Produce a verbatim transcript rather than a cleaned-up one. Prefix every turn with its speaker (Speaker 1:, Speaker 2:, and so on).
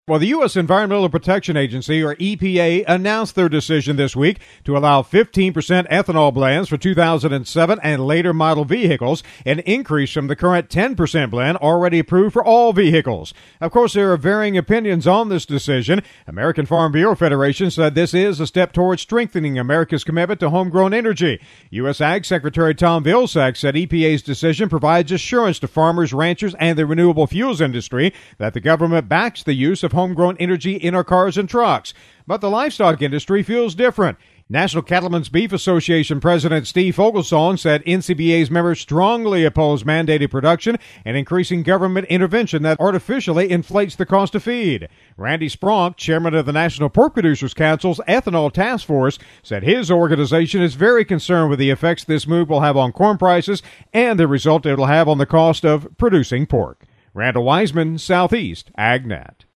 Speaker 1: Well, the U S Environmental Protection Agency, or E P A, announced their decision this week to allow fifteen percent ethanol blends for two thousand seven and later model vehicles, an increase from the current ten percent blend already approved for all vehicles. Of course, there are varying opinions on this decision. American Farm Bureau Federation said this is a step towards strengthening America's commitment to homegrown energy. U S Ag Secretary Tom Vilsack said E P A's decision provides assurance to farmers, ranchers, and the renewable fuels industry that the government backs the use of homegrown energy in our cars and trucks. But the livestock industry feels different. National Cattlemen's Beef Association President Steve Fogelsong said N C B A's members strongly oppose mandated production and increasing government intervention that artificially inflates the cost of feed. Randy Spronk, chairman of the National Pork Producers Council's Ethanol Task Force, said his organization is very concerned with the effects this move will have on corn prices and the result it will have on the cost of producing pork. Randall Wiseman, Southeast AgNet.